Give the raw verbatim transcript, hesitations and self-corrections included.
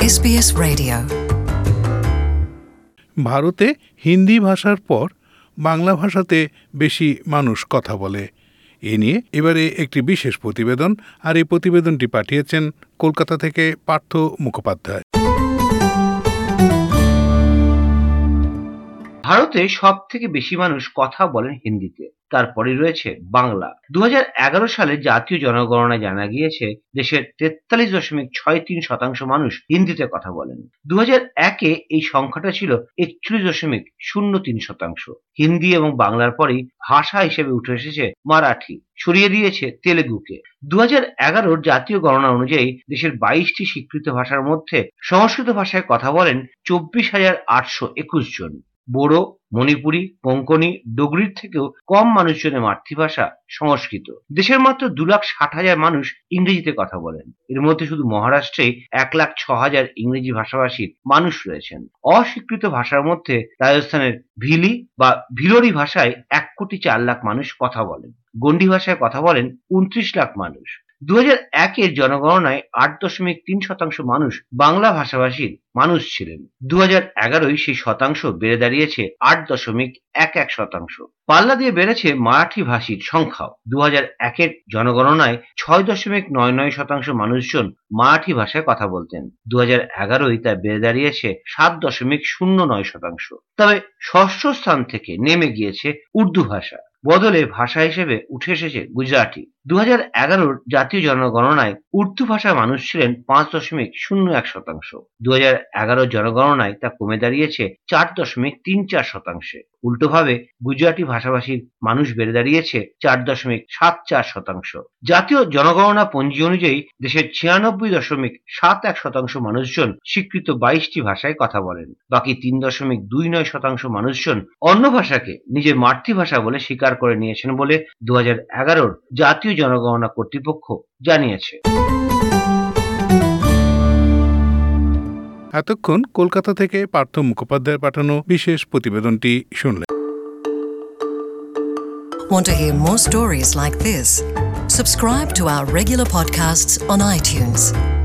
S B S radio. ভারতে হিন্দি ভাষার পর বাংলা ভাষাতে বেশি মানুষ কথা বলে। এ নিয়ে এবারে একটি বিশেষ প্রতিবেদন, আর এই প্রতিবেদনটি পাঠিয়েছেন কলকাতা থেকে পার্থ মুখোপাধ্যায়। ভারতে সব থেকে বেশি মানুষ কথা বলেন হিন্দিতে, তারপরে রয়েছে বাংলা। দু হাজার এগারো সালে জাতীয় জনগণনায় জানা গিয়েছে দেশের তেতাল্লিশ দশমিক ছয় তিন শতাংশ মানুষ হিন্দিতে কথা বলেন। দু হাজার একে এই সংখ্যাটা ছিল একচল্লিশ দশমিক শূন্য তিন শতাংশ। হিন্দি এবং বাংলার পরেই ভাষা হিসেবে উঠে এসেছে মারাঠি, ছড়িয়ে দিয়েছে তেলেগুকে। দু হাজার এগারোর জাতীয় গণনা অনুযায়ী দেশের বাইশটি স্বীকৃত ভাষার মধ্যে সংস্কৃত ভাষায় কথা বলেন চব্বিশ হাজার আটশো একুশ জন। বোড়ো, মণিপুরি, কোঙ্কনি, ডোগরির থেকেও কম মানুষজনের মাতৃভাষা সংস্কৃত। দেশের মাত্র দু লাখ ষাট হাজার মানুষ ইংরেজিতে কথা বলেন। এর মধ্যে শুধু মহারাষ্ট্রে এক লাখ ছ হাজার ইংরেজি ভাষাভাষী মানুষ রয়েছেন। অস্বীকৃত ভাষার মধ্যে রাজস্থানের ভিলি বা ভিলোরি ভাষায় এক কোটি চার লাখ মানুষ কথা বলেন। গন্ডি ভাষায় কথা বলেন উনত্রিশ লাখ মানুষ। দু হাজার একের জনগণনায় আট দশমিক তিন শতাংশ মানুষ বাংলা ভাষাভাষীর মানুষ ছিলেন। দু হাজার এগারোয় সেই শতাংশ বেড়ে দাঁড়িয়েছে আট দশমিক এক এক শতাংশ। পাল্লা দিয়ে বেড়েছে মারাঠি ভাষীর সংখ্যাও। দু হাজার একের জনগণনায় ছয় দশমিক নয় নয় শতাংশ মানুষজন মারাঠি ভাষায় কথা বলতেন। দু হাজার এগারোয় তা বেড়ে দাঁড়িয়েছে সাত দশমিক শূন্য নয় শতাংশ। তবে ষষ্ঠ স্থান থেকে নেমে গিয়েছে উর্দু ভাষা, বদলে ভাষা হিসেবে উঠে এসেছে গুজরাটি। দু হাজার এগারোর জাতীয় জনগণনায় উর্দু ভাষার মানুষ ছিলেন পাঁচ দশমিক শূন্য এক শতাংশ। দু হাজার এগারোর জনগণনায় তা কমে দাঁড়িয়েছে চার দশমিক তিন চার শতাংশে। উল্টোভাবে গুজরাটি ভাষাভাষীর মানুষ বেড়ে দাঁড়িয়েছে চার দশমিক সাত চার শতাংশ। জাতীয় জনগণনা পঞ্জি অনুযায়ী দেশের ছিয়ানব্বই দশমিক সাত এক শতাংশ মানুষজন স্বীকৃত বাইশটি ভাষায় কথা বলেন। বাকি তিন দশমিক দুই নয় শতাংশ মানুষজন অন্য ভাষাকে নিজের মাতৃভাষা বলে স্বীকার করে নিয়েছেন বলে দু হাজার এগারোর জাতীয় জনগণনা কর্তৃপক্ষ জানিয়েছে। এতক্ষণ কলকাতা থেকে পার্থ মুখোপাধ্যায়ের পাঠানো বিশেষ প্রতিবেদনটি শুনলেন। Want to hear more stories like this? Subscribe to our regular podcasts on iTunes.